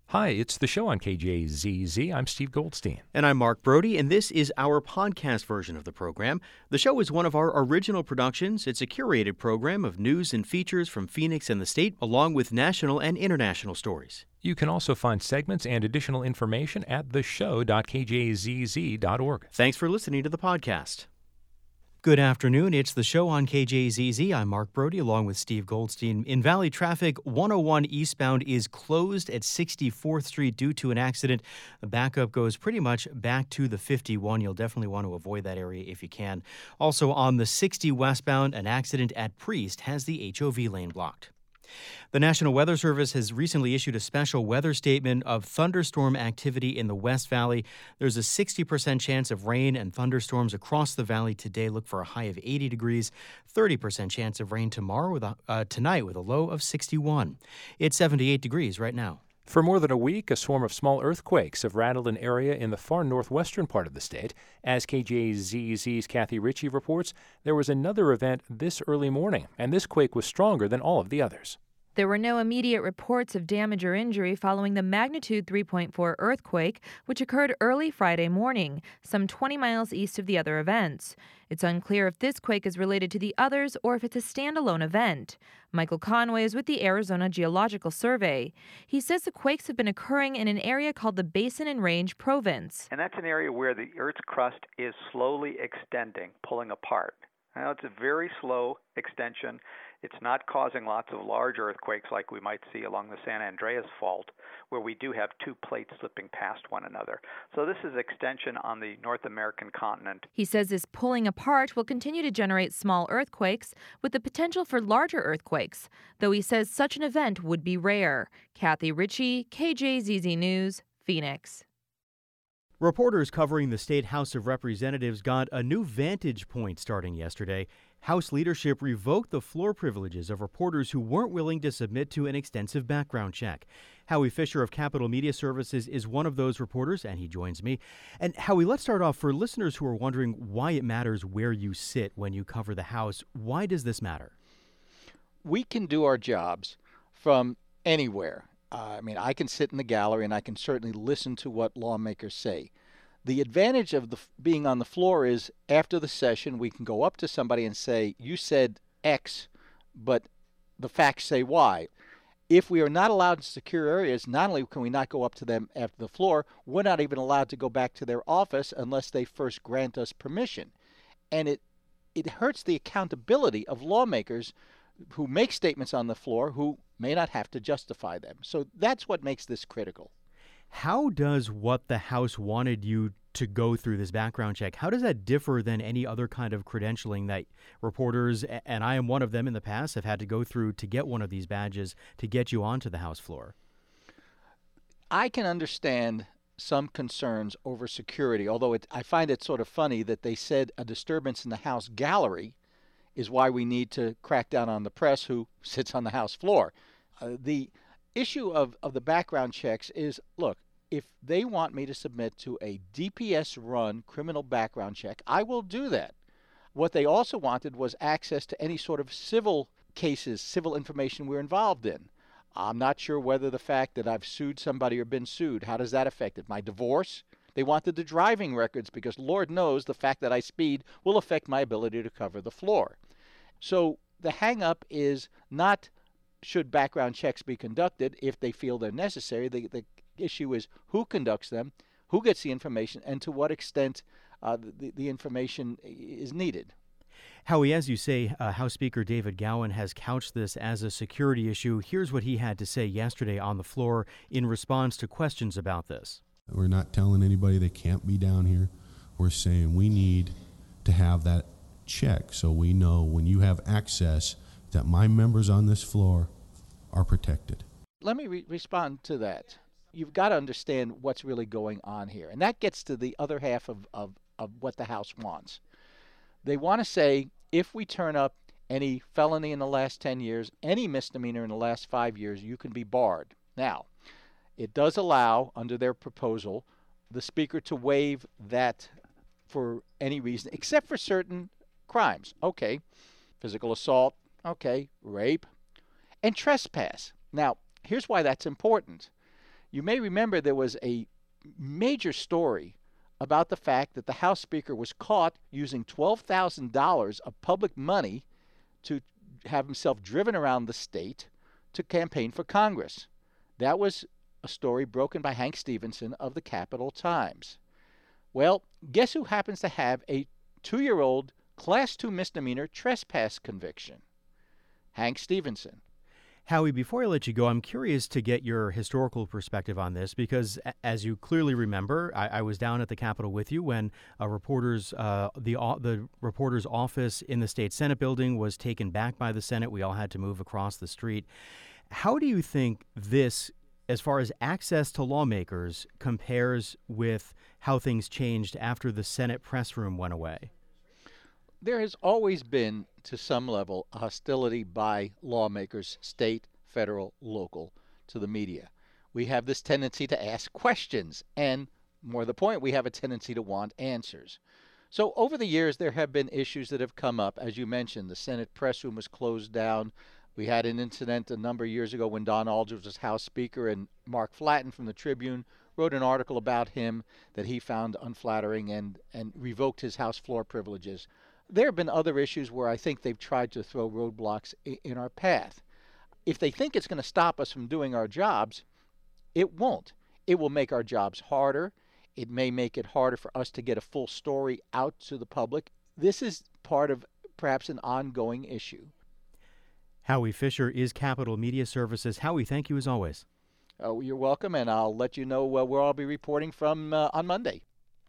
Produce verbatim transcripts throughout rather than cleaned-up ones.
Hi, it's the show on K J Z Z. I'm Steve Goldstein. And I'm Mark Brody, and this is our podcast version of the program. The show is one of our original productions. It's a curated program of news and features from Phoenix and the state, along with national and international stories. You can also find segments and additional information at the show dot k j z z dot org. Thanks for listening to the podcast. Good afternoon. It's the show on K J Z Z. I'm Mark Brody along with Steve Goldstein. In Valley traffic, one oh one eastbound is closed at sixty-fourth Street due to an accident. The backup goes pretty much back to the fifty-one. You'll definitely want to avoid that area if you can. Also on the sixty westbound, an accident at Priest has the H O V lane blocked. The National Weather Service has recently issued a special weather statement of thunderstorm activity in the West Valley. There's a sixty percent chance of rain and thunderstorms across the valley today. Look for a high of eighty degrees, thirty percent chance of rain tomorrow with a, uh, tonight with a low of sixty-one. It's seventy-eight degrees right now. For more than a week, a swarm of small earthquakes have rattled an area in the far northwestern part of the state. As K J Z Z's Kathy Ritchie reports, there was another event this early morning, and this quake was stronger than all of the others. There were no immediate reports of damage or injury following the magnitude three point four earthquake, which occurred early Friday morning, some twenty miles east of the other events. It's unclear if this quake is related to the others or if it's a standalone event. Michael Conway is with the Arizona Geological Survey. He says the quakes have been occurring in an area called the Basin and Range Province. And that's an area where the Earth's crust is slowly extending, pulling apart. Now, it's a very slow extension. It's not causing lots of large earthquakes like we might see along the San Andreas Fault, where we do have two plates slipping past one another. So this is extension on the North American continent. He says this pulling apart will continue to generate small earthquakes with the potential for larger earthquakes, though he says such an event would be rare. Kathy Ritchie, K J Z Z News, Phoenix. Reporters covering the State House of Representatives got a new vantage point starting yesterday. House leadership revoked the floor privileges of reporters who weren't willing to submit to an extensive background check. Howie Fisher of Capitol Media Services is one of those reporters, and he joins me. And Howie, let's start off for listeners who are wondering why it matters where you sit when you cover the House. Why does this matter? We can do our jobs from anywhere. Uh, I mean, I can sit in the gallery and I can certainly listen to what lawmakers say. The advantage of the, being on the floor is after the session, we can go up to somebody and say, you said X, but the facts say Y. If we are not allowed in secure areas, not only can we not go up to them after the floor, we're not even allowed to go back to their office unless they first grant us permission. And it, it hurts the accountability of lawmakers who make statements on the floor who may not have to justify them. So that's what makes this critical. How does what the House wanted you to go through this background check, how does that differ than any other kind of credentialing that reporters, and I am one of them in the past, have had to go through to get one of these badges to get you onto the House floor? I can understand some concerns over security, although it, I find it sort of funny that they said a disturbance in the House gallery is why we need to crack down on the press who sits on the House floor. Uh, the issue of, of the background checks is, look, if they want me to submit to a D P S-run criminal background check, I will do that. What they also wanted was access to any sort of civil cases, civil information we're involved in. I'm not sure whether the fact that I've sued somebody or been sued, how does that affect it? My divorce? They wanted the driving records because Lord knows the fact that I speed will affect my ability to cover the floor. So the hang-up is not should background checks be conducted if they feel they're necessary. The, the issue is who conducts them, who gets the information, and to what extent uh, the, the information is needed. Howie, as you say, uh, House Speaker David Gowan has couched this as a security issue. Here's what he had to say yesterday on the floor in response to questions about this. We're not telling anybody they can't be down here. We're saying we need to have that check so we know when you have access that my members on this floor are protected. Let me re- respond to that. You've got to understand what's really going on here. And that gets to the other half of, of, of what the House wants. They want to say if we turn up any felony in the last ten years, any misdemeanor in the last five years, you can be barred. Now, it does allow, under their proposal, the Speaker to waive that for any reason, except for certain crimes. Okay, physical assault, okay, rape, and trespass. Now, here's why that's important. You may remember there was a major story about the fact that the House Speaker was caught using twelve thousand dollars of public money to have himself driven around the state to campaign for Congress. That was a story broken by Hank Stevenson of the Capital Times. Well, guess who happens to have a two-year-old Class two misdemeanor trespass conviction? Hank Stevenson. Howie, before I let you go, I'm curious to get your historical perspective on this because, as you clearly remember, I, I was down at the Capitol with you when a reporter's uh, the uh, the reporter's office in the state Senate building was taken back by the Senate. We all had to move across the street. How do you think this, as far as access to lawmakers, compares with how things changed after the Senate press room went away? There has always been, to some level, a hostility by lawmakers, state, federal, local, to the media. We have this tendency to ask questions, and more to the point, we have a tendency to want answers. So over the years, there have been issues that have come up. As you mentioned, the Senate press room was closed down. We had an incident a number of years ago when Don Aldridge was House Speaker, and Mark Flatton from the Tribune wrote an article about him that he found unflattering and, and revoked his House floor privileges. There have been other issues where I think they've tried to throw roadblocks in our path. If they think it's going to stop us from doing our jobs, it won't. It will make our jobs harder. It may make it harder for us to get a full story out to the public. This is part of perhaps an ongoing issue. Howie Fisher is Capitol Media Services. Howie, thank you as always. Oh, you're welcome, and I'll let you know uh, where I'll be reporting from uh, on Monday.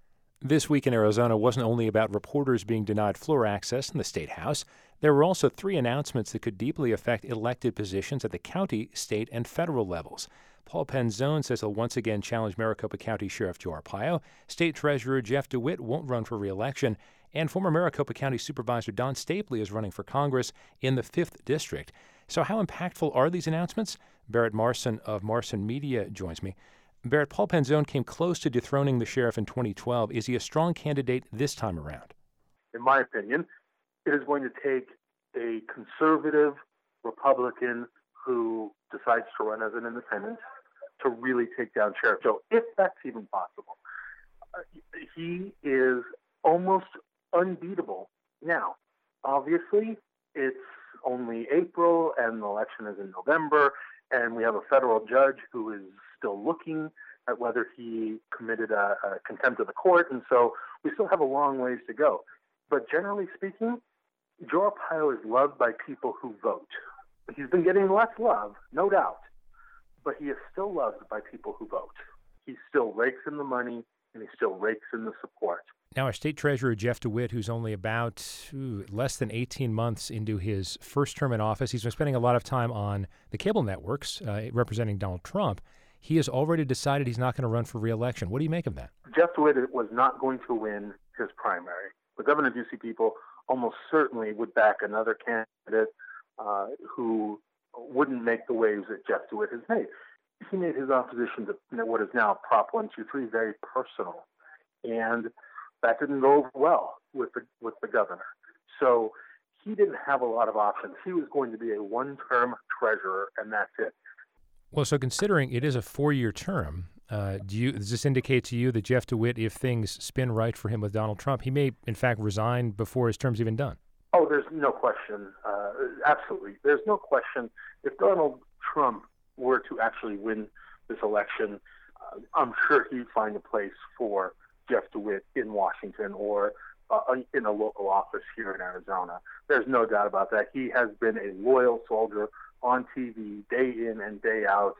This week in Arizona wasn't only about reporters being denied floor access in the State House. There were also three announcements that could deeply affect elected positions at the county, state, and federal levels. Paul Penzone says he'll once again challenge Maricopa County Sheriff Joe Arpaio. State Treasurer Jeff DeWitt won't run for re-election. And former Maricopa County Supervisor Don Stapley is running for Congress in the fifth District. So how impactful are these announcements? Barrett Marson of Marson Media joins me. Barrett, Paul Penzone came close to dethroning the sheriff in twenty twelve. Is he a strong candidate this time around? In my opinion, it is going to take a conservative Republican who decides to run as an independent to really take down Sheriff Joe, if that's even possible. Uh, he is almost unbeatable now. Obviously, it's only April and the election is in November, and we have a federal judge who is still looking at whether he committed a, a contempt of the court, and so we still have a long ways to go. But generally speaking, Joe Arpaio is loved by people who vote. He's been getting less love, no doubt, but he is still loved by people who vote. He still rakes in the money, and he still rakes in the support. Now, our state treasurer, Jeff DeWitt, who's only about ooh, less than eighteen months into his first term in office, he's been spending a lot of time on the cable networks uh, representing Donald Trump. He has already decided he's not going to run for re-election. What do you make of that? Jeff DeWitt was not going to win his primary. The Governor Ducey people almost certainly would back another candidate uh, who wouldn't make the waves that Jeff DeWitt has made. He made his opposition to what is now Prop one two three very personal, and that didn't go over well with the with the governor. So he didn't have a lot of options. He was going to be a one-term treasurer, and that's it. Well, so considering it is a four-year term, uh, do you does this indicate to you that Jeff DeWitt, if things spin right for him with Donald Trump, he may, in fact, resign before his term's even done? Oh, there's no question. Uh, absolutely. There's no question. If Donald Trump were to actually win this election, uh, I'm sure he'd find a place for Jeff DeWitt in Washington or uh, in a local office here in Arizona. There's no doubt about that. He has been a loyal soldier on T V day in and day out,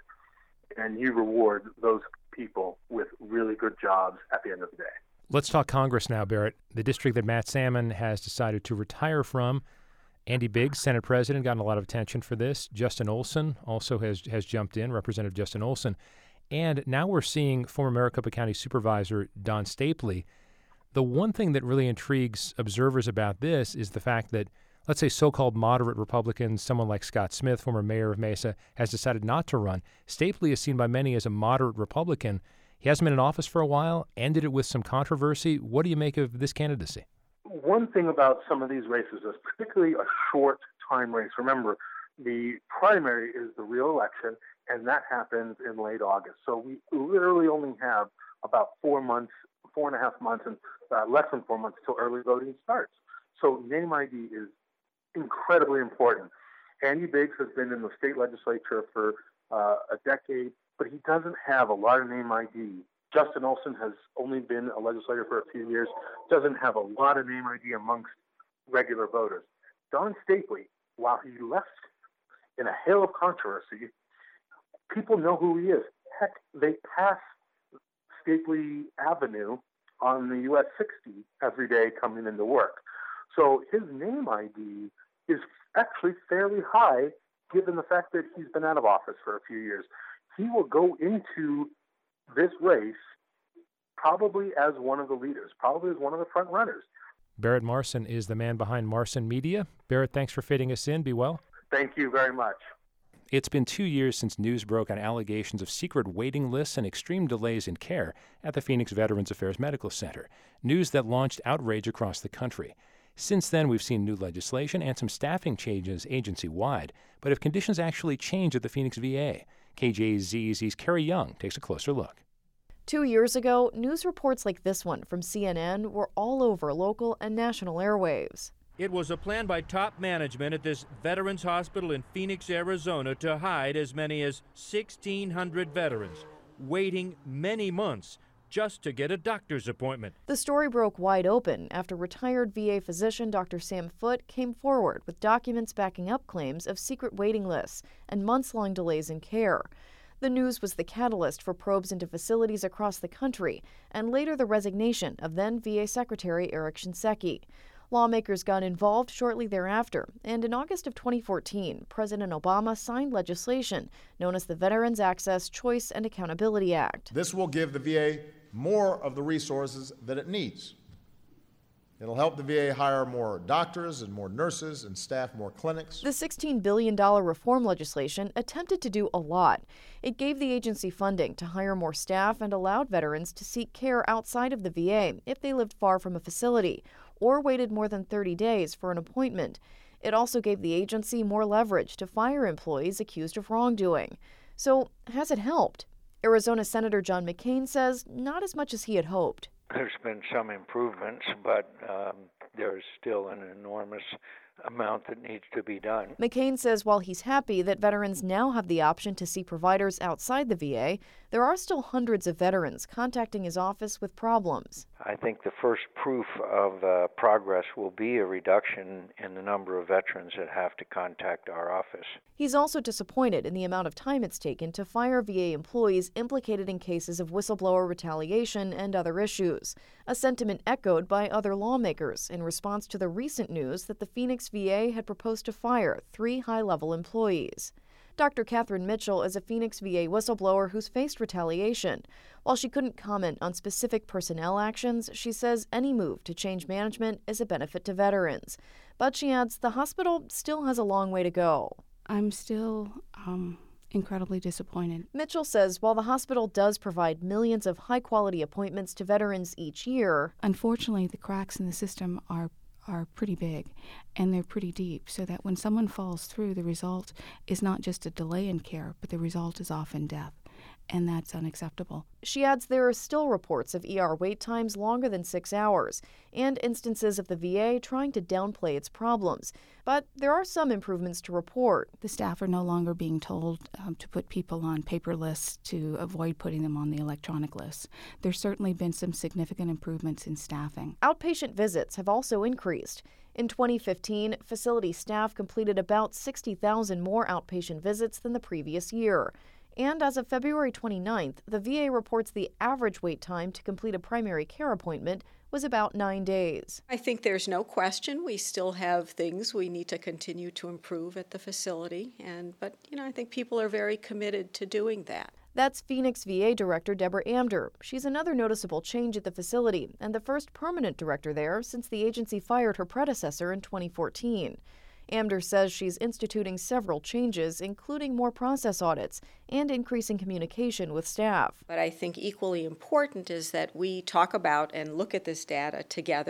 and you reward those people with really good jobs at the end of the day. Let's talk Congress now, Barrett. The district that Matt Salmon has decided to retire from. Andy Biggs, Senate President, gotten a lot of attention for this. Justin Olson also has has jumped in, Representative Justin Olson. And now we're seeing former Maricopa County Supervisor Don Stapley. The one thing that really intrigues observers about this is the fact that, let's say, so-called moderate Republicans, someone like Scott Smith, former mayor of Mesa, has decided not to run. Stapley is seen by many as a moderate Republican. He hasn't been in office for a while, ended it with some controversy. What do you make of this candidacy? One thing about some of these races is particularly a short time race. Remember, the primary is the real election, and that happens in late August. So we literally only have about four months, four and a half months, and uh, less than four months till early voting starts. So name I D is incredibly important. Andy Biggs has been in the state legislature for uh, a decade, but he doesn't have a lot of name I D. Justin Olson has only been a legislator for a few years, doesn't have a lot of name I D amongst regular voters. Don Stapley, while he left in a hail of controversy, people know who he is. Heck, they pass Stapley Avenue on the U S sixty every day coming into work. So his name I D is actually fairly high given the fact that he's been out of office for a few years. He will go into this race probably as one of the leaders, probably as one of the front runners. Barrett Marson is the man behind Marson Media. Barrett, thanks for fitting us in. Be well. Thank you very much. It's been two years since news broke on allegations of secret waiting lists and extreme delays in care at the Phoenix Veterans Affairs Medical Center, news that launched outrage across the country. Since then, we've seen new legislation and some staffing changes agency-wide. But have conditions actually changed at the Phoenix V A? K J Z Z's Carrie Young takes a closer look. Two years ago, news reports like this one from C N N were all over local and national airwaves. It was a plan by top management at this Veterans Hospital in Phoenix, Arizona, to hide as many as sixteen hundred veterans, waiting many months just to get a doctor's appointment. The story broke wide open after retired V A physician Doctor Sam Foote came forward with documents backing up claims of secret waiting lists and months-long delays in care. The news was the catalyst for probes into facilities across the country and later the resignation of then V A Secretary Eric Shinseki. Lawmakers got involved shortly thereafter, and in August of twenty fourteen, President Obama signed legislation known as the Veterans Access, Choice, and Accountability Act. This will give the V A more of the resources that it needs. It'll help the V A hire more doctors and more nurses and staff more clinics. The sixteen billion dollars reform legislation attempted to do a lot. It gave the agency funding to hire more staff and allowed veterans to seek care outside of the V A if they lived far from a facility or waited more than thirty days for an appointment. It also gave the agency more leverage to fire employees accused of wrongdoing. So, has it helped? Arizona Senator John McCain says not as much as he had hoped. There's been some improvements, but um, there's still an enormous amount that needs to be done. McCain says while he's happy that veterans now have the option to see providers outside the V A, there are still hundreds of veterans contacting his office with problems. I think the first proof of uh, progress will be a reduction in the number of veterans that have to contact our office. He's also disappointed in the amount of time it's taken to fire V A employees implicated in cases of whistleblower retaliation and other issues, a sentiment echoed by other lawmakers in response to the recent news that the Phoenix V A had proposed to fire three high-level employees. Doctor Catherine Mitchell is a Phoenix V A whistleblower who's faced retaliation. While she couldn't comment on specific personnel actions, she says any move to change management is a benefit to veterans. But she adds the hospital still has a long way to go. I'm still um, incredibly disappointed. Mitchell says while the hospital does provide millions of high-quality appointments to veterans each year, unfortunately the cracks in the system are are pretty big and they're pretty deep, so that when someone falls through, the result is not just a delay in care, but the result is often death, and that's unacceptable. She adds there are still reports of E R wait times longer than six hours and instances of the V A trying to downplay its problems. But there are some improvements to report. The staff are no longer being told um, to put people on paper lists to avoid putting them on the electronic lists. There's certainly been some significant improvements in staffing. Outpatient visits have also increased. In twenty fifteen, facility staff completed about sixty thousand more outpatient visits than the previous year. And as of February twenty-ninth, the V A reports the average wait time to complete a primary care appointment was about nine days. I think there's no question we still have things we need to continue to improve at the facility, and but you know I think people are very committed to doing that. That's Phoenix V A Director Deborah Amder. She's another noticeable change at the facility and the first permanent director there since the agency fired her predecessor in twenty fourteen. Amder says she's instituting several changes, including more process audits and increasing communication with staff. But I think equally important is that we talk about and look at this data together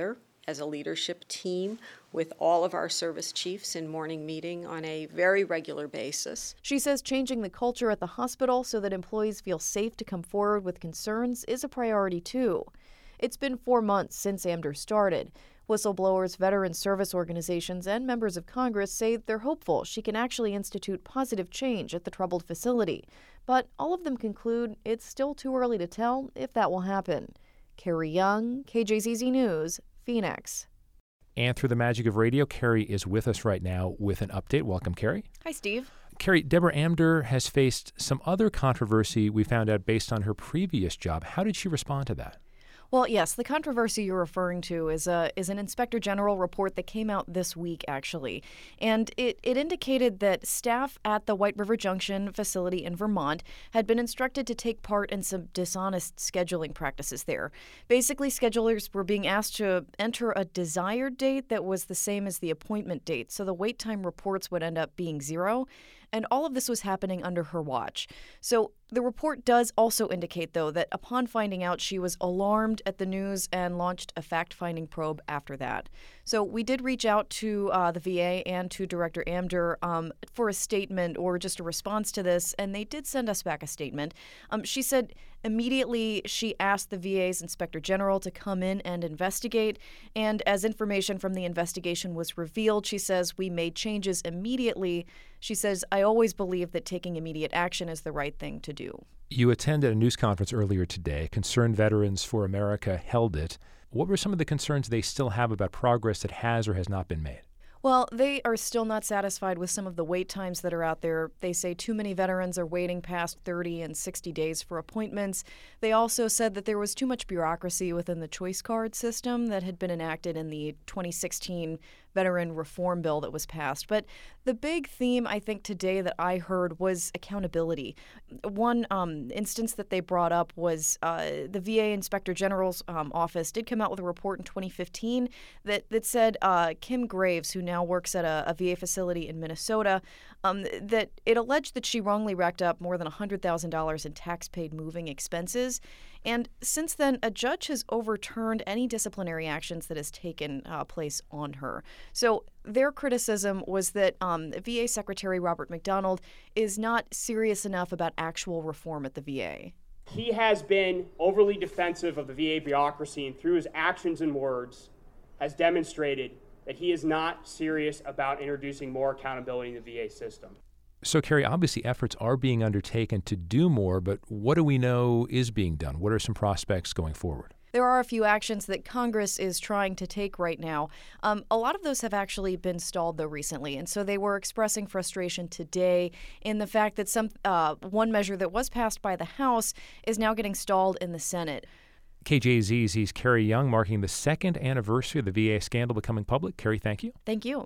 as a leadership team with all of our service chiefs in morning meeting on a very regular basis. She says changing the culture at the hospital so that employees feel safe to come forward with concerns is a priority too. It's been four months since AMDR started. Whistleblowers, veteran service organizations, and members of Congress say they're hopeful she can actually institute positive change at the troubled facility. But all of them conclude it's still too early to tell if that will happen. Carrie Young, K J Z Z News, Phoenix. And through the magic of radio, Carrie is with us right now with an update. Welcome, Carrie. Hi, Steve. Carrie, Deborah AMDR has faced some other controversy we found out based on her previous job. How did she respond to that? Well, yes, the controversy you're referring to is a is an Inspector General report that came out this week, actually. And it, it indicated that staff at the White River Junction facility in Vermont had been instructed to take part in some dishonest scheduling practices there. Basically, schedulers were being asked to enter a desired date that was the same as the appointment date, so the wait time reports would end up being zero. And all of this was happening under her watch. So the report does also indicate, though, that upon finding out, she was alarmed at the news and launched a fact-finding probe after that. So we did reach out to uh, the V A and to Director AMDR um, for a statement or just a response to this, and they did send us back a statement. Um, she said immediately she asked the V A's Inspector General to come in and investigate, and as information from the investigation was revealed, she says, we made changes immediately. She says, I always believe that taking immediate action is the right thing to do. You attended a news conference earlier today. Concerned Veterans for America held it. What were some of the concerns they still have about progress that has or has not been made? Well, they are still not satisfied with some of the wait times that are out there. They say too many veterans are waiting past thirty and sixty days for appointments. They also said that there was too much bureaucracy within the choice card system that had been enacted in the twenty sixteen veteran reform bill that was passed. But the big theme, I think, today that I heard was accountability. One um, instance that they brought up was uh, the V A Inspector General's um, office did come out with a report in twenty fifteen that, that said uh, Kim Graves, who now works at a, a V A facility in Minnesota, um, that it alleged that she wrongly racked up more than one hundred thousand dollars in tax-paid moving expenses. And since then, a judge has overturned any disciplinary actions that has taken uh, place on her. So their criticism was that um, V A Secretary Robert McDonald is not serious enough about actual reform at the V A. He has been overly defensive of the V A bureaucracy, and through his actions and words has demonstrated that he is not serious about introducing more accountability in the V A system. So, Carrie, obviously efforts are being undertaken to do more, but what do we know is being done? What are some prospects going forward? There are a few actions that Congress is trying to take right now. Um, a lot of those have actually been stalled, though, recently. And so they were expressing frustration today in the fact that some uh, one measure that was passed by the House is now getting stalled in the Senate. K J Z Z's Carrie Young marking the second anniversary of the V A scandal becoming public. Carrie, thank you. Thank you.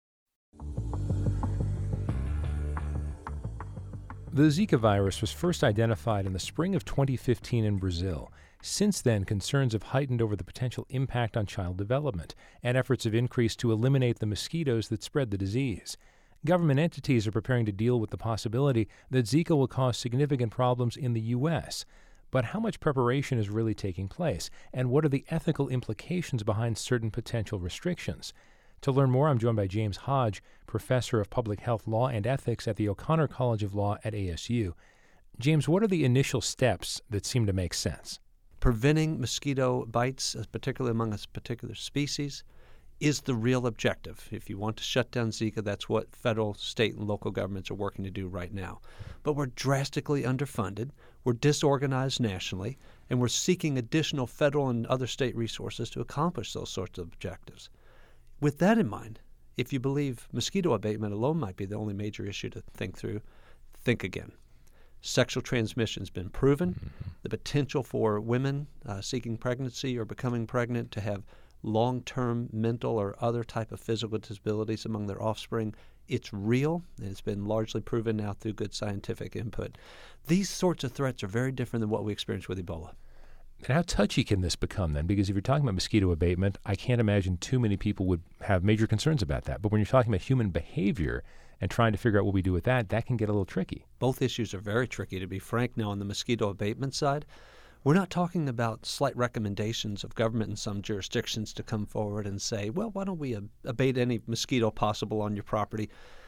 The Zika virus was first identified in the spring of twenty fifteen in Brazil. Since then, concerns have heightened over the potential impact on child development, and efforts have increased to eliminate the mosquitoes that spread the disease. Government entities are preparing to deal with the possibility that Zika will cause significant problems in the U S. But how much preparation is really taking place, and what are the ethical implications behind certain potential restrictions? To learn more, I'm joined by James Hodge, professor of public health law and ethics at the O'Connor College of Law at A S U. James, what are the initial steps that seem to make sense? Preventing mosquito bites, particularly among a particular species, is the real objective. If you want to shut down Zika, that's what federal, state, and local governments are working to do right now. But we're drastically underfunded, we're disorganized nationally, and we're seeking additional federal and other state resources to accomplish those sorts of objectives. With that in mind, if you believe mosquito abatement alone might be the only major issue to think through, think again. Sexual transmission has been proven. Mm-hmm. The potential for women uh, seeking pregnancy or becoming pregnant to have long-term mental or other type of physical disabilities among their offspring, it's real, and it's been largely proven now through good scientific input. These sorts of threats are very different than what we experienced with Ebola. And how touchy can this become then? Because if you're talking about mosquito abatement, I can't imagine too many people would have major concerns about that. But when you're talking about human behavior and trying to figure out what we do with that, that can get a little tricky. Both issues are very tricky, to be frank. Now, on the mosquito abatement side, We're not talking about slight recommendations of government in some jurisdictions to come forward and say, well, why don't we ab- abate any mosquito possible on your property?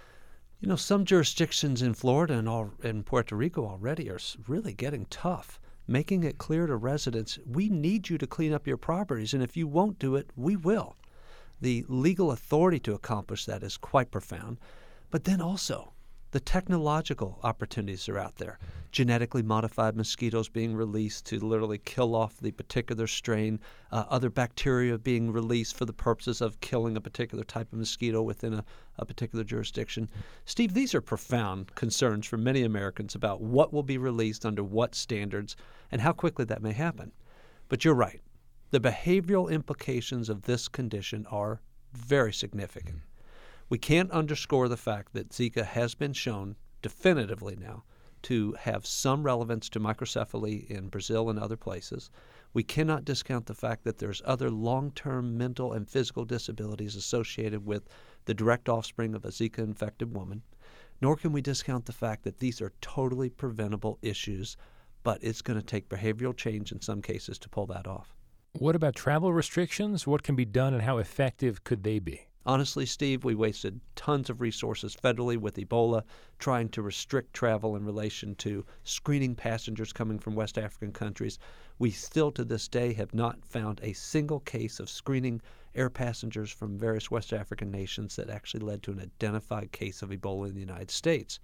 You know, some jurisdictions in Florida and all, in Puerto Rico already are really getting tough, making it clear to residents, we need you to clean up your properties, and if you won't do it, we will. The legal authority to accomplish that is quite profound. But then also, the technological opportunities are out there. Genetically modified mosquitoes being released to literally kill off the particular strain, uh, other bacteria being released for the purposes of killing a particular type of mosquito within a, a particular jurisdiction. Steve, these are profound concerns for many Americans about what will be released under what standards and how quickly that may happen. But you're right. The behavioral implications of this condition are very significant. We can't underscore the fact that Zika has been shown definitively now to have some relevance to microcephaly in Brazil and other places. We cannot discount the fact that there's other long-term mental and physical disabilities associated with the direct offspring of a Zika-infected woman. Nor can we discount the fact that these are totally preventable issues, but it's going to take behavioral change in some cases to pull that off. What about travel restrictions? What can be done and how effective could they be? Honestly, Steve, we wasted tons of resources federally with Ebola trying to restrict travel in relation to screening passengers coming from West African countries. We still to this day have not found a single case of screening air passengers from various West African nations that actually led to an identified case of Ebola in the United States.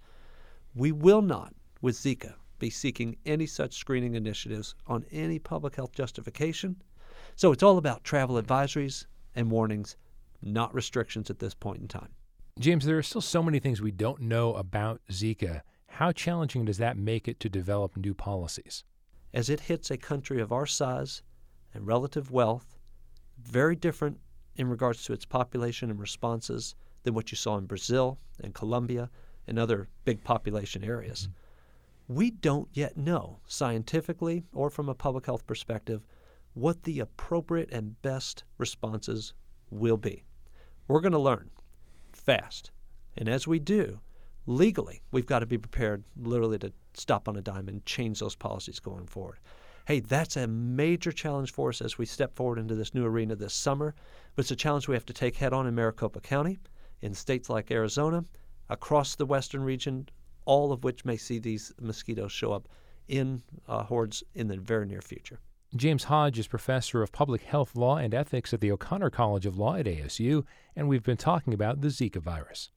We will not, with Zika, be seeking any such screening initiatives on any public health justification. So it's all about travel advisories and warnings, not restrictions at this point in time. James, there are still so many things we don't know about Zika. How challenging does that make it to develop new policies? As it hits a country of our size and relative wealth, very different in regards to its population and responses than what you saw in Brazil and Colombia and other big population areas. Mm-hmm. We don't yet know, scientifically or from a public health perspective, what the appropriate and best responses will be. We're going to learn fast. And as we do, legally, we've got to be prepared literally to stop on a dime and change those policies going forward. Hey, that's a major challenge for us as we step forward into this new arena this summer. But it's a challenge we have to take head on in Maricopa County, in states like Arizona, across the western region, all of which may see these mosquitoes show up in uh, hordes in the very near future. James Hodge is professor of public health law and ethics at the O'Connor College of Law at A S U, and we've been talking about the Zika virus.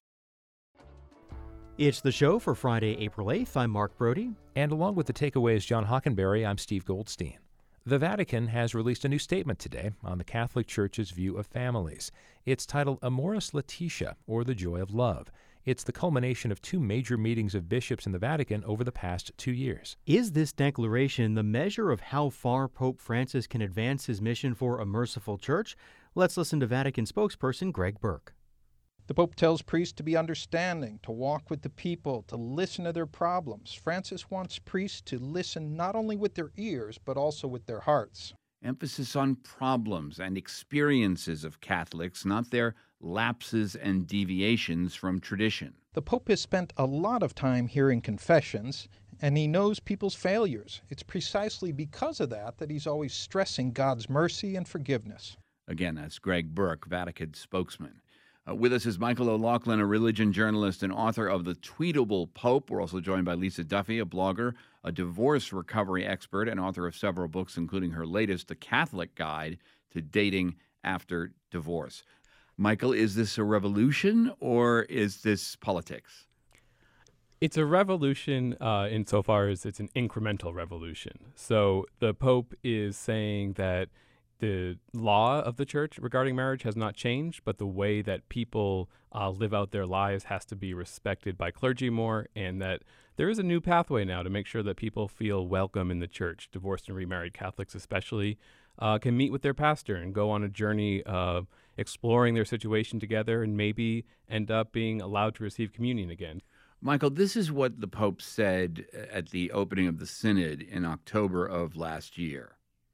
It's the show for Friday, April eighth. I'm Mark Brody. And along with the takeaways, John Hockenberry, I'm Steve Goldstein. The Vatican has released a new statement today on the Catholic Church's view of families. It's titled Amoris Laetitia, or the Joy of Love. It's the culmination of two major meetings of bishops in the Vatican over the past two years. Is this declaration the measure of how far Pope Francis can advance his mission for a merciful church? Let's listen to Vatican spokesperson Greg Burke. The Pope tells priests to be understanding, to walk with the people, to listen to their problems. Francis wants priests to listen not only with their ears, but also with their hearts. Emphasis on problems and experiences of Catholics, not their lapses and deviations from tradition. The Pope has spent a lot of time hearing confessions, and he knows people's failures. It's precisely because of that that he's always stressing God's mercy and forgiveness. Again, that's Greg Burke, Vatican spokesman. Uh, with us is Michael O'Loughlin, a religion journalist and author of The Tweetable Pope. We're also joined by Lisa Duffy, a blogger, a divorce recovery expert, and author of several books, including her latest, The Catholic Guide to Dating After Divorce. Michael, is this a revolution or is this politics? It's a revolution uh, insofar as it's an incremental revolution. So the Pope is saying that the law of the church regarding marriage has not changed, but the way that people uh, live out their lives has to be respected by clergy more, and that there is a new pathway now to make sure that people feel welcome in the church. Divorced and remarried Catholics especially uh, can meet with their pastor and go on a journey of exploring their situation together and maybe end up being allowed to receive communion again. Michael, this is what the Pope said at the opening of the Synod in October of last year.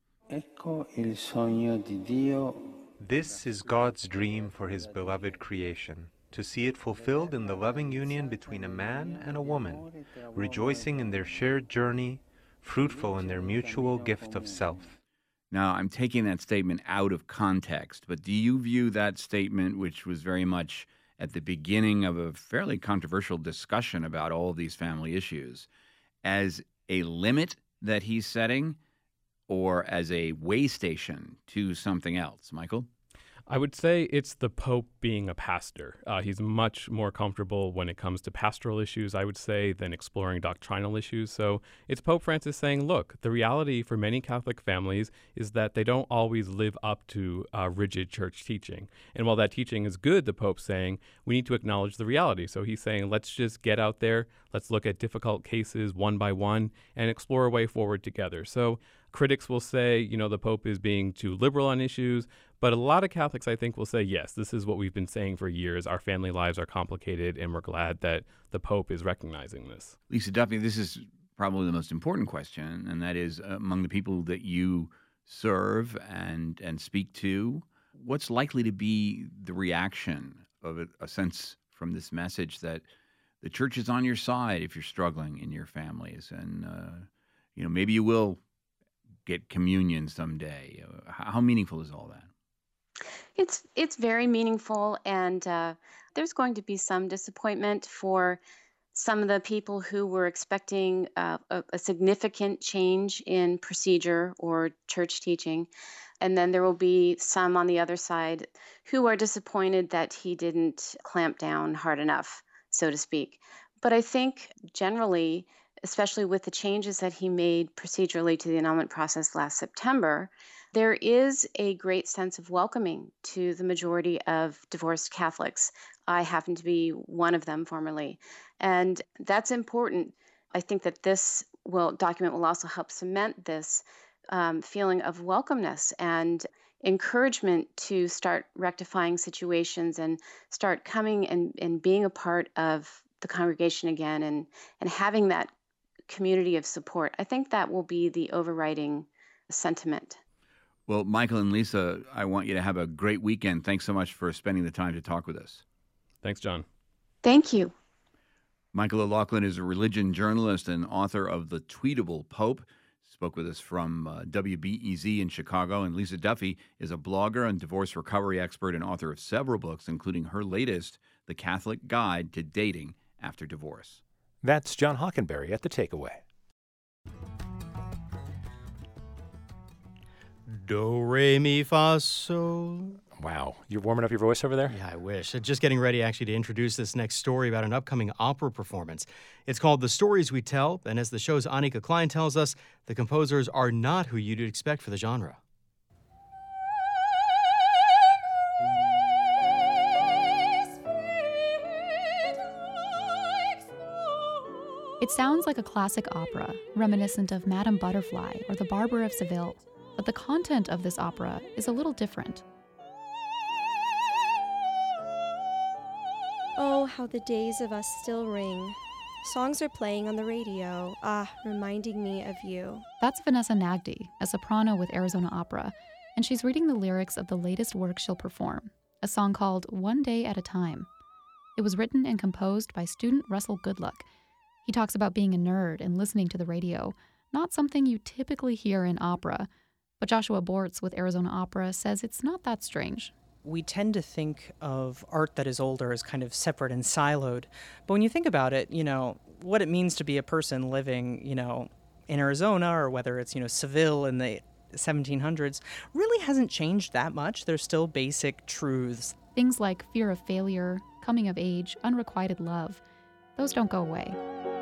This is God's dream for his beloved creation, to see it fulfilled in the loving union between a man and a woman, rejoicing in their shared journey, fruitful in their mutual gift of self. Now, I'm taking that statement out of context, but do you view that statement, which was very much at the beginning of a fairly controversial discussion about all of these family issues, as a limit that he's setting or as a way station to something else? Michael? I would say it's the Pope being a pastor. Uh, he's much more comfortable when it comes to pastoral issues, I would say, than exploring doctrinal issues. So it's Pope Francis saying, look, the reality for many Catholic families is that they don't always live up to uh, rigid church teaching. And while that teaching is good, the Pope's saying, we need to acknowledge the reality. So he's saying, let's just get out there, let's look at difficult cases one by one and explore a way forward together. So critics will say, you know, the Pope is being too liberal on issues, but a lot of Catholics, I think, will say, yes, this is what we've been saying for years. Our family lives are complicated, and we're glad that the Pope is recognizing this. Lisa Duffy, this is probably the most important question, and that is, uh, among the people that you serve and and speak to, what's likely to be the reaction of a, a sense from this message that the church is on your side if you're struggling in your families, and uh, you know, maybe you will get communion someday? How meaningful is all that? It's it's very meaningful, and uh, there's going to be some disappointment for some of the people who were expecting uh, a, a significant change in procedure or church teaching. And then there will be some on the other side who are disappointed that he didn't clamp down hard enough, so to speak. But I think generally, especially with the changes that he made procedurally to the annulment process last September, there is a great sense of welcoming to the majority of divorced Catholics. I happen to be one of them formerly. And that's important. I think that this will document will also help cement this um, feeling of welcomeness and encouragement to start rectifying situations and start coming and, and being a part of the congregation again and, and having that community of support. I think that will be the overriding sentiment. Well, Michael and Lisa, I want you to have a great weekend. Thanks so much for spending the time to talk with us. Thanks, John. Thank you. Michael O'Loughlin is a religion journalist and author of The Tweetable Pope. Spoke with us from uh, W B E Z in Chicago. And Lisa Duffy is a blogger and divorce recovery expert and author of several books, including her latest, The Catholic Guide to Dating After Divorce. That's John Hockenberry at The Takeaway. Do, re, mi, fa, sol. Wow. You're warming up your voice over there? Yeah, I wish. Just getting ready, actually, to introduce this next story about an upcoming opera performance. It's called The Stories We Tell, and as the show's Annika Klein tells us, the composers are not who you'd expect for the genre. It sounds like a classic opera, reminiscent of Madame Butterfly or The Barber of Seville. But the content of this opera is a little different. Oh, how the days of us still ring. Songs are playing on the radio, ah, reminding me of you. That's Vanessa Nagdi, a soprano with Arizona Opera, and she's reading the lyrics of the latest work she'll perform, a song called One Day at a Time. It was written and composed by student Russell Goodluck. He talks about being a nerd and listening to the radio, not something you typically hear in opera. But Joshua Bortz with Arizona Opera says it's not that strange. We tend to think of art that is older as kind of separate and siloed. But when you think about it, you know, what it means to be a person living, you know, in Arizona or whether it's, you know, Seville in the seventeen hundreds really hasn't changed that much. There's still basic truths. Things like fear of failure, coming of age, unrequited love. Those don't go away.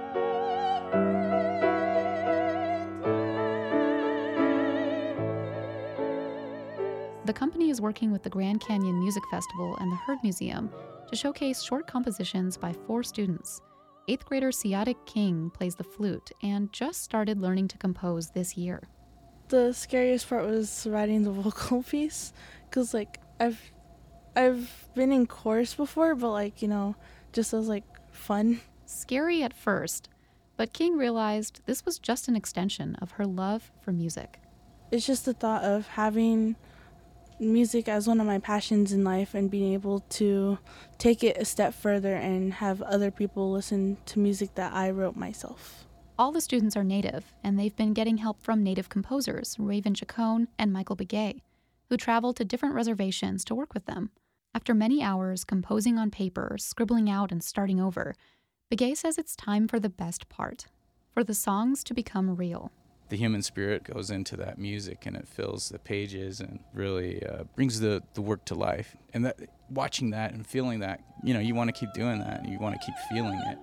The company is working with the Grand Canyon Music Festival and the Heard Museum to showcase short compositions by four students. Eighth grader Siadik King plays the flute and just started learning to compose this year. The scariest part was writing the vocal piece, because like I've I've been in chorus before, but like, you know, just as like fun. Scary at first, but King realized this was just an extension of her love for music. It's just the thought of having music as one of my passions in life and being able to take it a step further and have other people listen to music that I wrote myself. All the students are Native, and they've been getting help from Native composers Raven Chacon and Michael Begay, who travel to different reservations to work with them. After many hours composing on paper, scribbling out, and starting over, Begay says it's time for the best part, for the songs to become real. The human spirit goes into that music, and it fills the pages and really uh, brings the, the work to life. And that, watching that and feeling that, you know, you want to keep doing that, and you want to keep feeling it.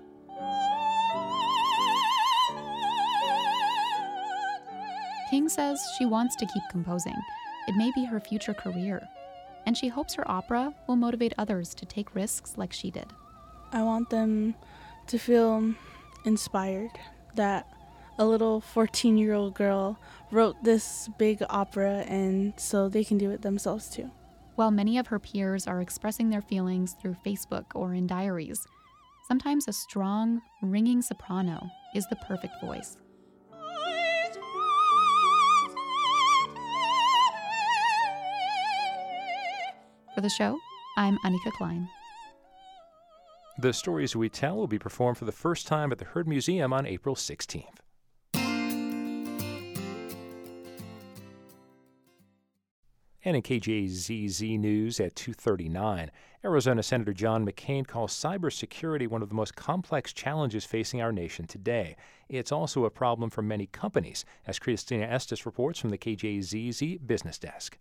King says she wants to keep composing. It may be her future career. And she hopes her opera will motivate others to take risks like she did. I want them to feel inspired that a little fourteen-year-old girl wrote this big opera, and so they can do it themselves too. While many of her peers are expressing their feelings through Facebook or in diaries, sometimes a strong, ringing soprano is the perfect voice. For the show, I'm Anika Klein. The Stories We Tell will be performed for the first time at the Heard Museum on April sixteenth. And in K J Z Z News at two thirty-nine, Arizona Senator John McCain calls cybersecurity one of the most complex challenges facing our nation today. It's also a problem for many companies, as Christina Estes reports from the K J Z Z Business Desk.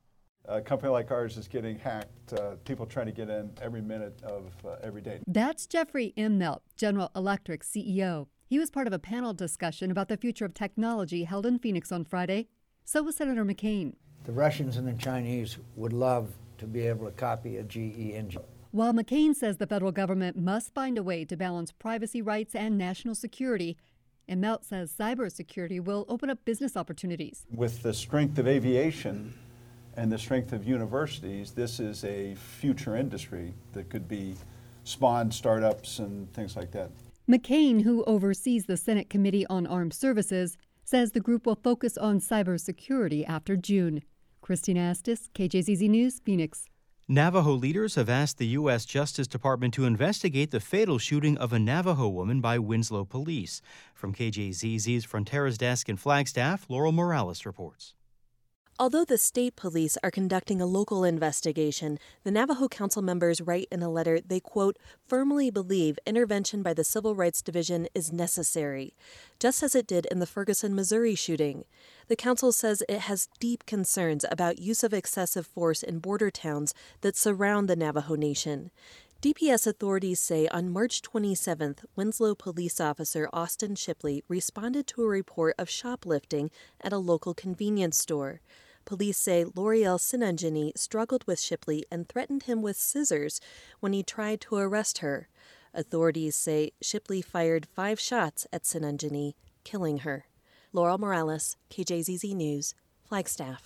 A company like ours is getting hacked, uh, people trying to get in every minute of uh, every day. That's Jeffrey Immelt, General Electric C E O. He was part of a panel discussion about the future of technology held in Phoenix on Friday. So was Senator McCain. The Russians and the Chinese would love to be able to copy a G E engine. While McCain says the federal government must find a way to balance privacy rights and national security, Immelt says cybersecurity will open up business opportunities. With the strength of aviation and the strength of universities, this is a future industry that could be spawned startups and things like that. McCain, who oversees the Senate Committee on Armed Services, says the group will focus on cybersecurity after June. Christina Estes, K J Z Z News, Phoenix. Navajo leaders have asked the U S Justice Department to investigate the fatal shooting of a Navajo woman by Winslow police. From K J Z Z's Fronteras Desk in Flagstaff, Laurel Morales reports. Although the state police are conducting a local investigation, the Navajo Council members write in a letter they, quote, firmly believe intervention by the Civil Rights Division is necessary, just as it did in the Ferguson, Missouri shooting. The council says it has deep concerns about use of excessive force in border towns that surround the Navajo Nation. D P S authorities say on March twenty-seventh, Winslow police officer Austin Shipley responded to a report of shoplifting at a local convenience store. Police say L'Oreal Sinanjini struggled with Shipley and threatened him with scissors when he tried to arrest her. Authorities say Shipley fired five shots at Sinanjini, killing her. Laurel Morales, K J Z Z News, Flagstaff.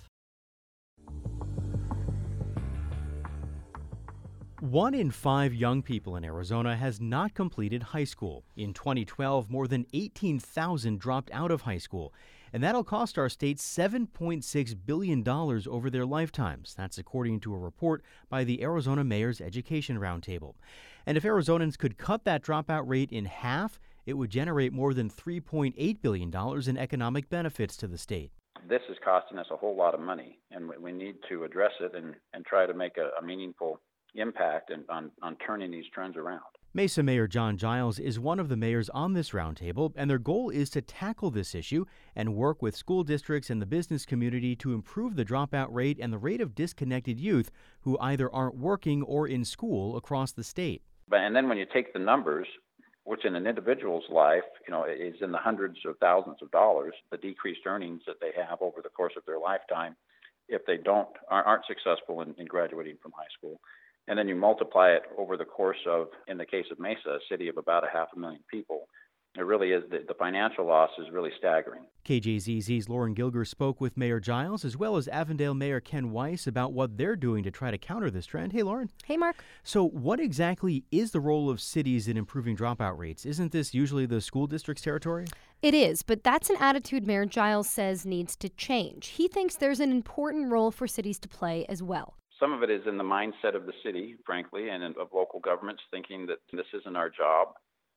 One in five young people in Arizona has not completed high school. In twenty twelve, more than eighteen thousand dropped out of high school, and that'll cost our state seven point six billion dollars over their lifetimes. That's according to a report by the Arizona Mayor's Education Roundtable. And if Arizonans could cut that dropout rate in half, it would generate more than three point eight billion dollars in economic benefits to the state. This is costing us a whole lot of money, and we need to address it and, and try to make a, a meaningful impact and on, on turning these trends around. Mesa Mayor John Giles is one of the mayors on this roundtable, and their goal is to tackle this issue and work with school districts and the business community to improve the dropout rate and the rate of disconnected youth who either aren't working or in school across the state. But and then when you take the numbers, which in an individual's life, you know, is in the hundreds of thousands of dollars, the decreased earnings that they have over the course of their lifetime, if they don't aren't successful in, in graduating from high school. And then you multiply it over the course of, in the case of Mesa, a city of about a half a million people. It really is, the, the financial loss is really staggering. K J Z Z's Lauren Gilger spoke with Mayor Giles as well as Avondale Mayor Ken Weiss about what they're doing to try to counter this trend. Hey, Lauren. Hey, Mark. So what exactly is the role of cities in improving dropout rates? Isn't this usually the school district's territory? It is, but that's an attitude Mayor Giles says needs to change. He thinks there's an important role for cities to play as well. Some of it is in the mindset of the city, frankly, and of local governments thinking that this isn't our job.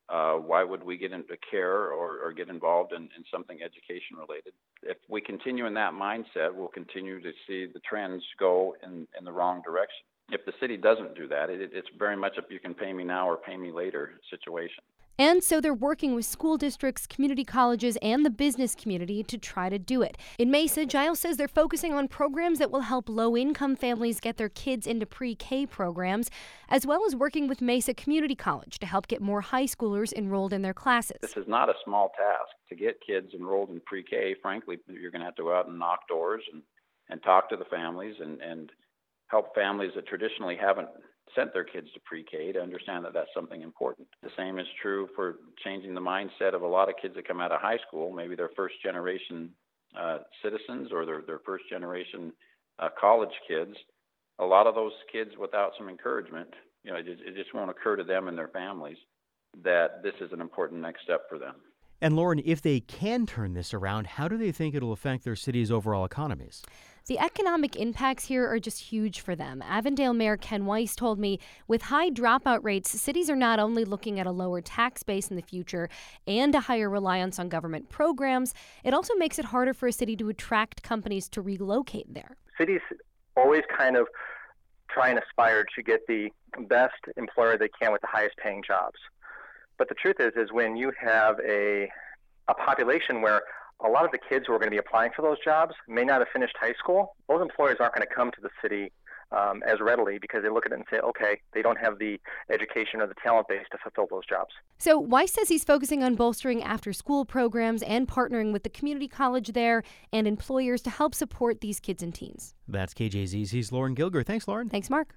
Uh, why would we get into care or, or get involved in, in something education related? If we continue in that mindset, we'll continue to see the trends go in, in the wrong direction. If the city doesn't do that, it, it's very much a you can pay me now or pay me later situation. And so they're working with school districts, community colleges, and the business community to try to do it. In Mesa, Giles says they're focusing on programs that will help low-income families get their kids into pre-K programs, as well as working with Mesa Community College to help get more high schoolers enrolled in their classes. This is not a small task. To get kids enrolled in pre-K, frankly, you're going to have to go out and knock doors and, and talk to the families and, and help families that traditionally haven't sent their kids to pre-K to understand that that's something important. The same is true for changing the mindset of a lot of kids that come out of high school. Maybe they're first generation uh, citizens or they're, they're first generation uh, college kids. A lot of those kids without some encouragement, you know, it just, it just won't occur to them and their families that this is an important next step for them. And Lauren, if they can turn this around, how do they think it'll affect their city's overall economies? The economic impacts here are just huge for them. Avondale Mayor Ken Weiss told me with high dropout rates, cities are not only looking at a lower tax base in the future and a higher reliance on government programs, it also makes it harder for a city to attract companies to relocate there. Cities always kind of try and aspire to get the best employer they can with the highest paying jobs. But the truth is, is when you have a a population where a lot of the kids who are going to be applying for those jobs may not have finished high school, those employers aren't going to come to the city um, as readily because they look at it and say, okay, they don't have the education or the talent base to fulfill those jobs. So Weiss says he's focusing on bolstering after-school programs and partnering with the community college there and employers to help support these kids and teens. That's K J Z Z's Lauren Gilger. Thanks, Lauren. Thanks, Mark.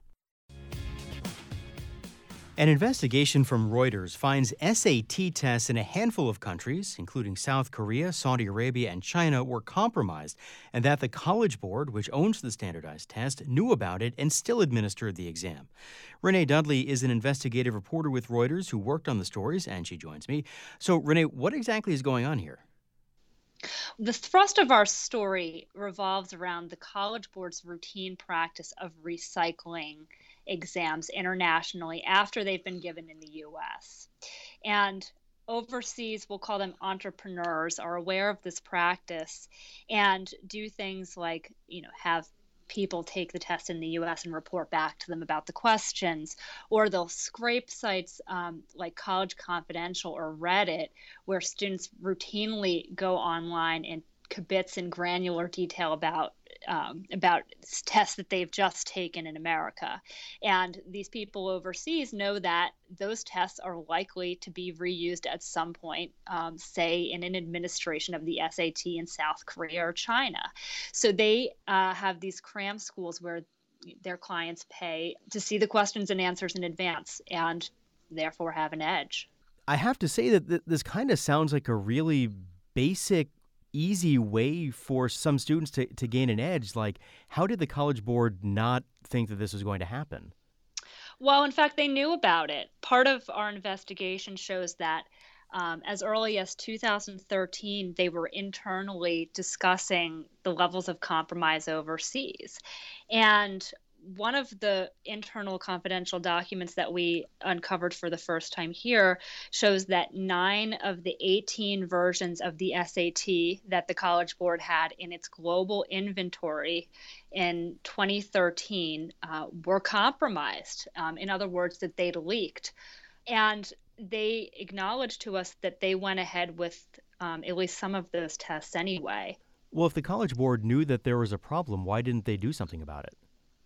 An investigation from Reuters finds S A T tests in a handful of countries, including South Korea, Saudi Arabia, and China, were compromised, and that the College Board, which owns the standardized test, knew about it and still administered the exam. Renee Dudley is an investigative reporter with Reuters who worked on the stories, and she joins me. So, Renee, what exactly is going on here? The thrust of our story revolves around the College Board's routine practice of recycling exams internationally after they've been given in the U S. And overseas, we'll call them entrepreneurs, are aware of this practice and do things like, you know, have people take the test in the U S and report back to them about the questions, or they'll scrape sites um, like College Confidential or Reddit, where students routinely go online and kibitz in granular detail about um, about tests that they've just taken in America. And these people overseas know that those tests are likely to be reused at some point, um, say in an administration of the S A T in South Korea or China. So they uh, have these cram schools where their clients pay to see the questions and answers in advance and therefore have an edge. I have to say that th- this kind of sounds like a really basic easy way for some students to, to gain an edge. Like, how did the College Board not think that this was going to happen? Well, in fact, they knew about it. Part of our investigation shows that um, as early as two thousand thirteen, they were internally discussing the levels of compromise overseas. And one of the internal confidential documents that we uncovered for the first time here shows that nine of the eighteen versions of the S A T that the College Board had in its global inventory in twenty thirteen uh, were compromised. Um, in other words, that they'd leaked. And they acknowledged to us that they went ahead with um, at least some of those tests anyway. Well, if the College Board knew that there was a problem, why didn't they do something about it?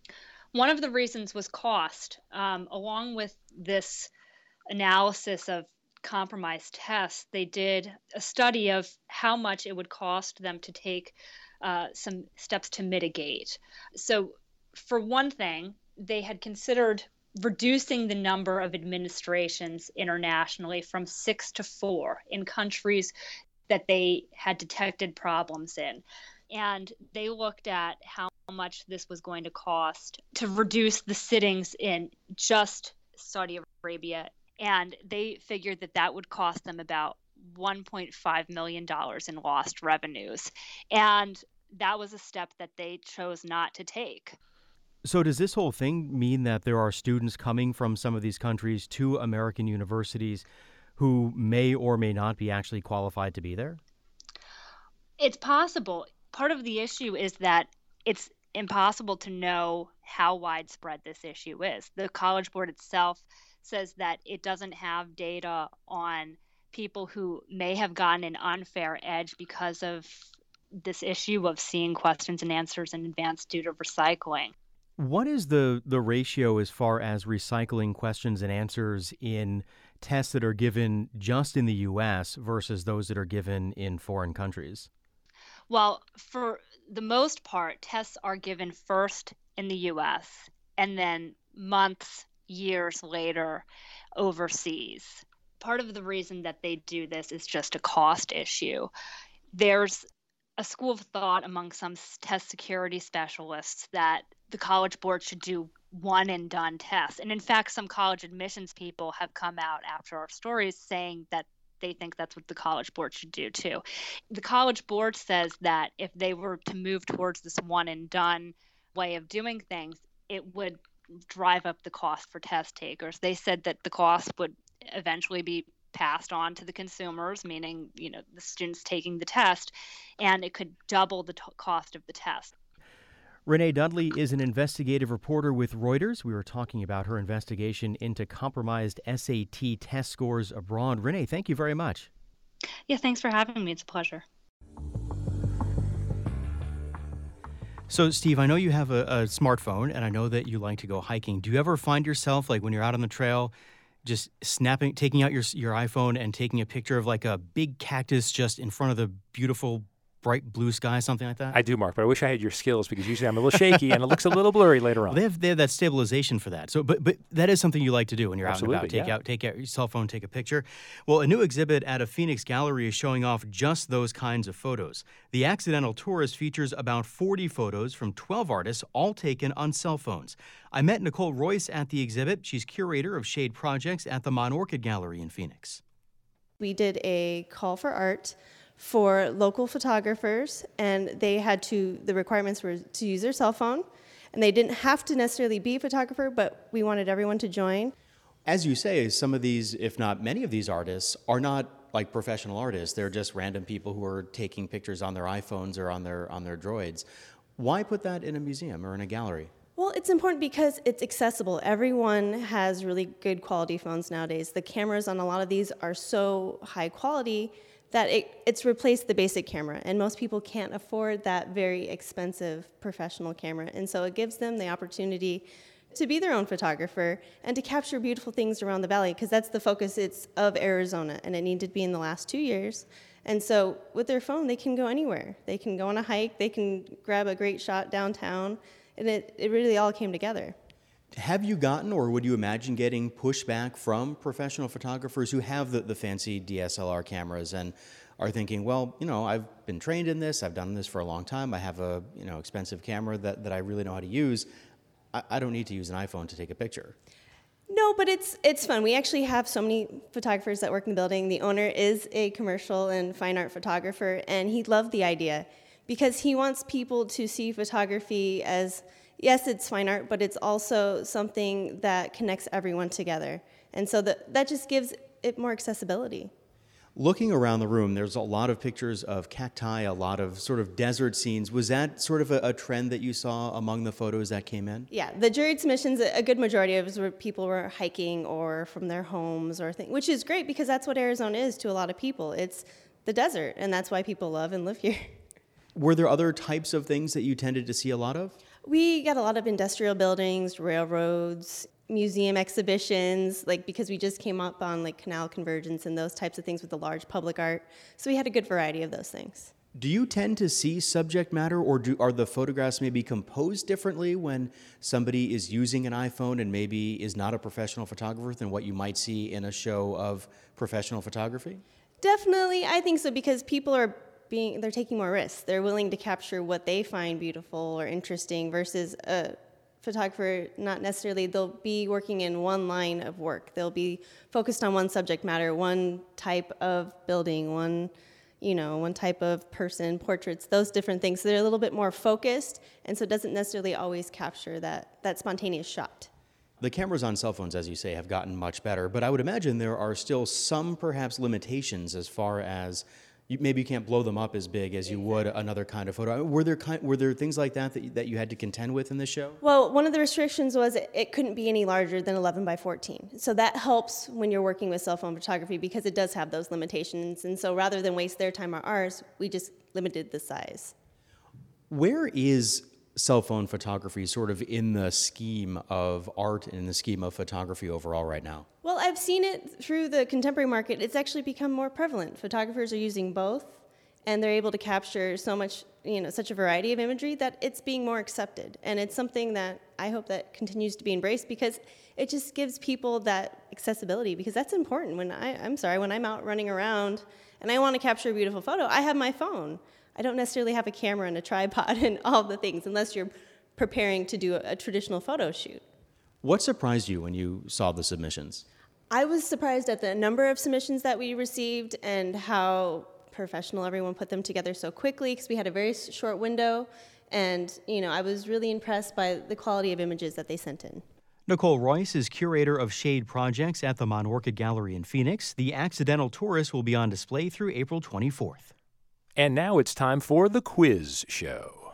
One of the reasons was cost. Um, along with this analysis of compromised tests, they did a study of how much it would cost them to take uh, some steps to mitigate. So, for one thing, they had considered reducing the number of administrations internationally from six to four in countries that they had detected problems in. And they looked at how much this was going to cost to reduce the sittings in just Saudi Arabia. And they figured that that would cost them about one point five million dollars in lost revenues. And that was a step that they chose not to take. So does this whole thing mean that there are students coming from some of these countries to American universities who may or may not be actually qualified to be there? It's possible. Part of the issue is that it's impossible to know how widespread this issue is. The College Board itself says that it doesn't have data on people who may have gotten an unfair edge because of this issue of seeing questions and answers in advance due to recycling. What is the, the ratio as far as recycling questions and answers in tests that are given just in the U S versus those that are given in foreign countries? Well, for the most part, tests are given first in the U S and then months, years later overseas. Part of the reason that they do this is just a cost issue. There's a school of thought among some test security specialists that the College Board should do one and done tests. And in fact, some college admissions people have come out after our stories saying that they think that's what the College Board should do too. The College Board says that if they were to move towards this one and done way of doing things, it would drive up the cost for test takers. They said that the cost would eventually be passed on to the consumers, meaning, you know, the students taking the test, and it could double the t- cost of the test. Renee Dudley is an investigative reporter with Reuters. We were talking about her investigation into compromised S A T test scores abroad. Renee, thank you very much. Yeah, thanks for having me. It's a pleasure. So, Steve, I know you have a, a smartphone, and I know that you like to go hiking. Do you ever find yourself, like when you're out on the trail, just snapping, taking out your your iPhone and taking a picture of like a big cactus just in front of the beautiful, bright blue sky, something like that? I do, Mark, but I wish I had your skills because usually I'm a little shaky and it looks a little blurry later on. Well, they have they have that stabilization for that. So, but but that is something you like to do when you're Absolutely, out and about. Take yeah. out take out your cell phone, take a picture. Well, a new exhibit at a Phoenix gallery is showing off just those kinds of photos. The Accidental Tourist features about forty photos from twelve artists, all taken on cell phones. I met Nicole Royce at the exhibit. She's curator of Shade Projects at the Mon Orchid Gallery in Phoenix. We did a call for art for local photographers, and they had to, the requirements were to use their cell phone, and they didn't have to necessarily be a photographer, but we wanted everyone to join. As you say, some of these, if not many of these artists, are not like professional artists. They're just random people who are taking pictures on their iPhones or on their on their droids. Why put that in a museum or in a gallery? Well, it's important because it's accessible. Everyone has really good quality phones nowadays. The cameras on a lot of these are so high quality that it, it's replaced the basic camera, and most people can't afford that very expensive professional camera. And so it gives them the opportunity to be their own photographer and to capture beautiful things around the valley, because that's the focus it's of Arizona, and it needed to be in the last two years. And so with their phone, they can go anywhere. They can go on a hike, they can grab a great shot downtown, and it, it really all came together. Have you gotten, or would you imagine getting pushback from professional photographers who have the, the fancy D S L R cameras and are thinking, well, you know, I've been trained in this, I've done this for a long time, I have a, you know, expensive camera that, that I really know how to use. I, I don't need to use an iPhone to take a picture. No, but it's it's fun. We actually have so many photographers that work in the building. The owner is a commercial and fine art photographer, and he loved the idea because he wants people to see photography as, yes, it's fine art, but it's also something that connects everyone together. And so that that just gives it more accessibility. Looking around the room, there's a lot of pictures of cacti, a lot of sort of desert scenes. Was that sort of a, a trend that you saw among the photos that came in? Yeah, the juried submissions, a good majority of it was where people were hiking or from their homes or things, which is great because that's what Arizona is to a lot of people. It's the desert, and that's why people love and live here. Were there other types of things that you tended to see a lot of? We got a lot of industrial buildings, railroads, museum exhibitions, like because we just came up on like canal convergence and those types of things with the large public art. So we had a good variety of those things. Do you tend to see subject matter, or do, are the photographs maybe composed differently when somebody is using an iPhone and maybe is not a professional photographer than what you might see in a show of professional photography? Definitely, I think so, because people are being, they're taking more risks. They're willing to capture what they find beautiful or interesting versus a photographer, not necessarily, they'll be working in one line of work. They'll be focused on one subject matter, one type of building, one, you know, one type of person, portraits, those different things. So they're a little bit more focused, and so it doesn't necessarily always capture that, that spontaneous shot. The cameras on cell phones, as you say, have gotten much better, but I would imagine there are still some perhaps limitations as far as you, maybe you can't blow them up as big as you would another kind of photo. Were there kind, were there things like that that you, that you had to contend with in this show? Well, one of the restrictions was it, it couldn't be any larger than eleven by fourteen. So that helps when you're working with cell phone photography because it does have those limitations. And so rather than waste their time or ours, we just limited the size. Where is cell phone photography sort of in the scheme of art and in the scheme of photography overall right now? Well, I've seen it through the contemporary market. It's actually become more prevalent. Photographers are using both, and they're able to capture so much, you know, such a variety of imagery that it's being more accepted. And it's something that I hope that continues to be embraced because it just gives people that accessibility, because that's important. When I, I'm sorry, when I'm out running around and I want to capture a beautiful photo, I have my phone. I don't necessarily have a camera and a tripod and all the things unless you're preparing to do a, a traditional photo shoot. What surprised you when you saw the submissions? I was surprised at the number of submissions that we received and how professional everyone put them together so quickly because we had a very short window. And, you know, I was really impressed by the quality of images that they sent in. Nicole Royce is curator of shade projects at the Mon Orchid Gallery in Phoenix. The Accidental Tourist will be on display through April twenty-fourth. And now it's time for the quiz show.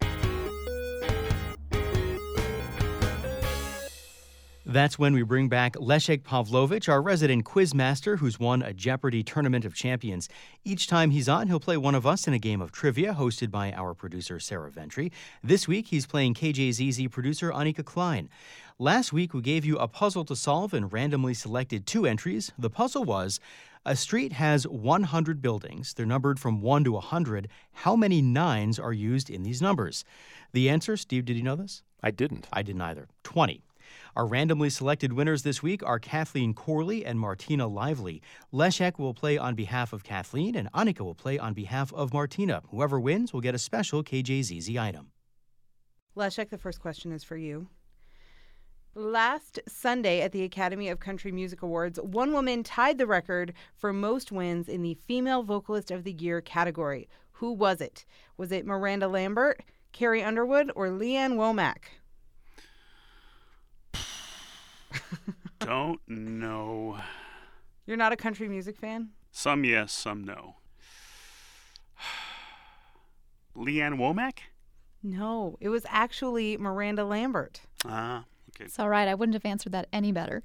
That's when we bring back Leszek Pawlowicz, our resident quiz master who's won a Jeopardy! Tournament of Champions. Each time he's on, he'll play one of us in a game of trivia hosted by our producer, Sarah Ventry. This week, he's playing K J Z Z producer Annika Klein. Last week, we gave you a puzzle to solve and randomly selected two entries. The puzzle was, a street has one hundred buildings. They're numbered from one to one hundred. How many nines are used in these numbers? The answer, Steve, did you know this? I didn't. I didn't either. twenty. Our randomly selected winners this week are Kathleen Corley and Martina Lively. Leszek will play on behalf of Kathleen, and Annika will play on behalf of Martina. Whoever wins will get a special K J Z Z item. Leszek, the first question is for you. Last Sunday at the Academy of Country Music Awards, one woman tied the record for most wins in the Female Vocalist of the Year category. Who was it? Was it Miranda Lambert, Carrie Underwood, or Leanne Womack? Don't know. You're not a country music fan? Some yes, some no. Leanne Womack? No, it was actually Miranda Lambert. Ah, okay. It's all right. I wouldn't have answered that any better.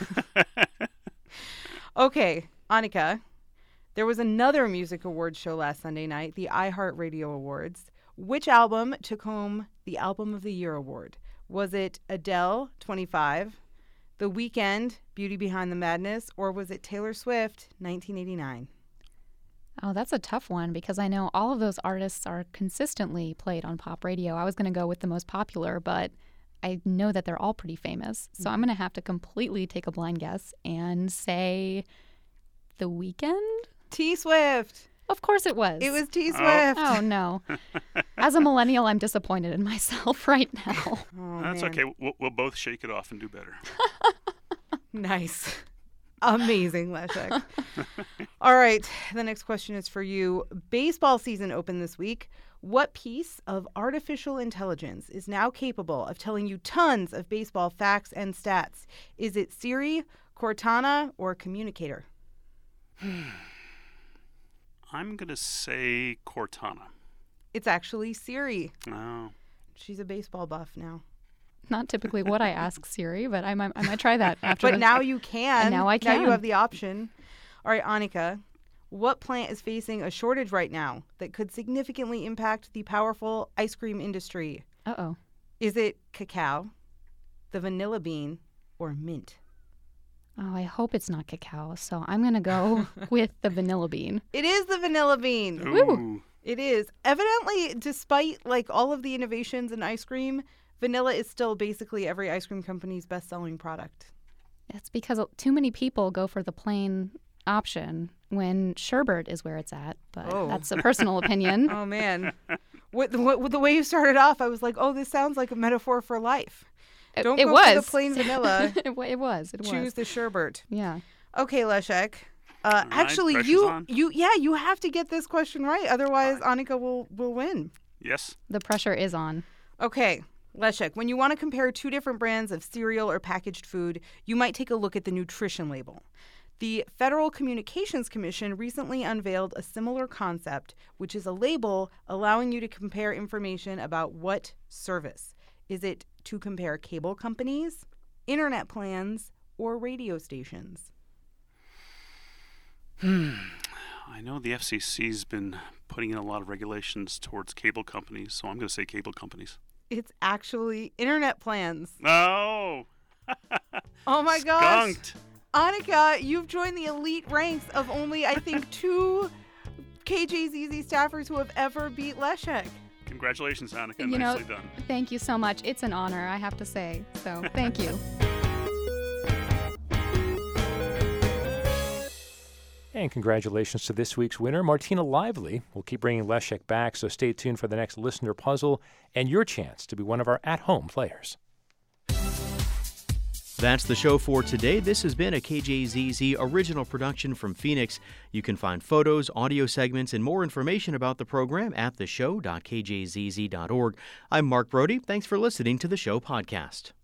Okay, Annika, there was another music awards show last Sunday night, the iHeartRadio Awards. Which album took home the Album of the Year award? Was it Adele, twenty-five, The Weeknd, Beauty Behind the Madness, or was it Taylor Swift, nineteen eighty-nine? Oh, that's a tough one because I know all of those artists are consistently played on pop radio. I was going to go with the most popular, but I know that they're all pretty famous. So mm-hmm. I'm going to have to completely take a blind guess and say The Weeknd? T Swift. Of course it was. It was T Swift. Oh, oh no. As a millennial, I'm disappointed in myself right now. Oh, That's man. okay. We'll, we'll both shake it off and do better. Nice. Amazing, Leszek. All right. The next question is for you. Baseball season opened this week. What piece of artificial intelligence is now capable of telling you tons of baseball facts and stats? Is it Siri, Cortana, or Communicator? I'm going to say Cortana. It's actually Siri. Oh. She's a baseball buff now. Not typically what I ask Siri, but I might, I might try that after. But the, now you can. And now I can. Now you have the option. All right, Annika, what plant is facing a shortage right now that could significantly impact the powerful ice cream industry? Uh-oh. Is it cacao, the vanilla bean, or mint? Oh, I hope it's not cacao, so I'm going to go with the vanilla bean. It is the vanilla bean. Ooh. Woo! It is. Evidently, despite like all of the innovations in ice cream, vanilla is still basically every ice cream company's best-selling product. It's because too many people go for the plain option when sherbet is where it's at, but oh. that's a personal opinion. Oh, man. With, with, with the way you started off, I was like, oh, this sounds like a metaphor for life. It, Don't it go was. for the plain vanilla. it, it was. It Choose was. the sherbet. Yeah. Okay, Leszek. Uh, right, actually, pressure's you, on. you, yeah, you have to get this question right. Otherwise, Annika will, will win. Yes. The pressure is on. Okay, Leszek, when you want to compare two different brands of cereal or packaged food, you might take a look at the nutrition label. The Federal Communications Commission recently unveiled a similar concept, which is a label allowing you to compare information about what service. Is it to compare cable companies, internet plans, or radio stations? Hmm. I know the F C C's been putting in a lot of regulations towards cable companies, so I'm going to say cable companies. It's actually internet plans. No! Oh my gosh. Skunked. Annika, you've joined the elite ranks of only, I think, two K J Z Z staffers who have ever beat Leszek. Congratulations, Annika. You Nicely know, done. Thank you so much. It's an honor, I have to say. So thank you. And congratulations to this week's winner, Martina Lively. We'll keep bringing Leszek back, so stay tuned for the next listener puzzle and your chance to be one of our at-home players. That's the show for today. This has been a K J Z Z original production from Phoenix. You can find photos, audio segments, and more information about the program at the show dot k j z z dot org. I'm Mark Brody. Thanks for listening to the show podcast.